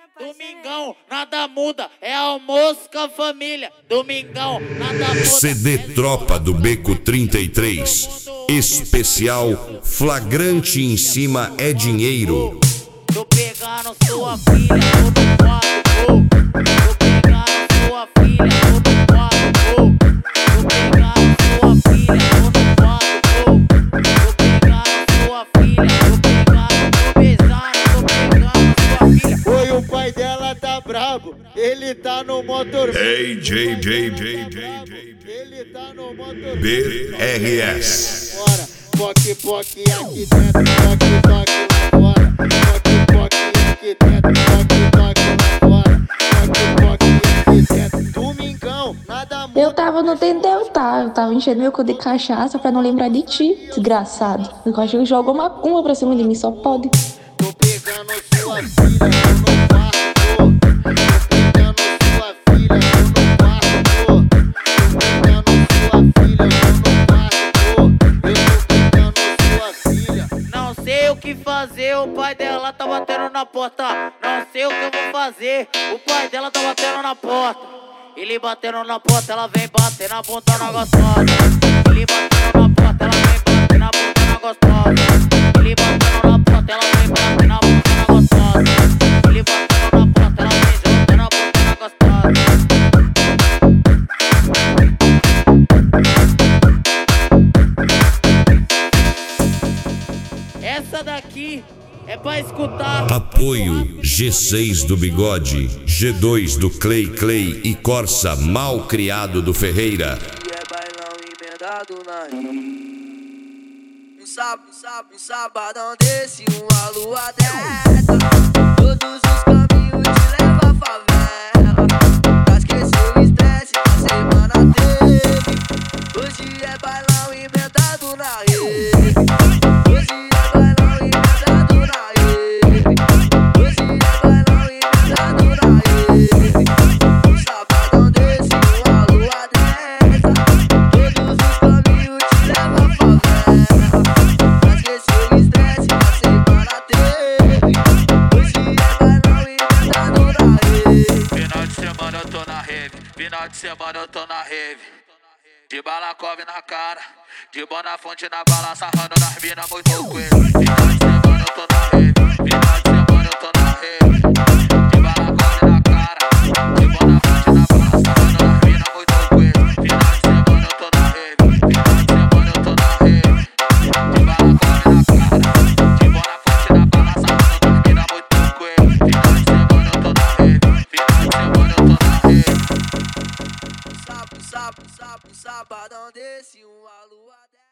Domingão, nada muda, é almoço com a família. Domingão, nada muda. CD Tropa do Beco 33. Especial Flagrante em Cima é Dinheiro. Tô pegando sua filha, tô no quarto. Tô pegando sua filha, tô no quarto. Tô pegando sua filha, tô no quarto. Tô pegando sua filha, tô pegando, tô beijando, tô pegando sua filha. Oi, o pai dela tá brabo, ele tá no motor. Ei, Ele tá no motor. BRS. Fora, poque, poque aqui dentro, toque, toque lá fora. Poque, poque aqui dentro, toque, toque lá fora. Poque, poque aqui dentro. Domingão, nada muda. Eu tava no Tendel, tá? Eu tava enchendo meu cu de cachaça pra não lembrar de ti, desgraçado. Eu acho que jogou macumba pra cima de mim, só pode. Tô pegando sua filha, tô no quarto. Tô pegando sua filha, tô no quarto. Tô pegando sua filha, tô no quarto. Eu tô pegando sua filha. Não sei o que fazer, o pai dela tá batendo na porta. Não sei o que eu vou fazer, o pai dela tá batendo na porta. Ele batendo na porta, ela vem bater na bunda na gostosa. Ele batendo na porta, ela vem bater na bunda na gostosa. Ele batendo na porta, ela vem bater na bunda na gostosa. Ele batendo na porta, ela vem jogando na bunda na gostosa. Essa daqui é pra escutar. Apoio G6 do Bigode, G2 do Clay e Corsa Mal Criado do Ferreira. E é bailão emendado na rima. Um sabadão desse, uma lua dessa. Todos os caminhos te levam à favela. Pra esquecer o estresse que a semana teve. Hoje é bailão emendado na rede. Hoje é bailão emendado na rede. Hoje é bailão emendado na rede. Um sabadão desse, uma lua dessa. Todos os caminhos te levam à favela. Pra esquecer o estresse que a semana teve. Hoje é bailão emendado na rede. Final de semana eu tô na rave. Final de semana eu tô na rave. De balacove na cara, de bona fonte na bala, sarrando nas mina muito coelho. Final de semana eu tô na rave, final de semana eu tô na rave. De balacove na cara, de bona fonte na bala, sarrando nas mina muito coelho. Final de semana eu tô na rave, final de semana eu tô na rave. De balacove na cara, de bona fonte na bala, sarrando nas mina muito coelho. Final de semana eu tô na rave, final de semana eu tô na rave. Sabadão desse, uma lua dessa.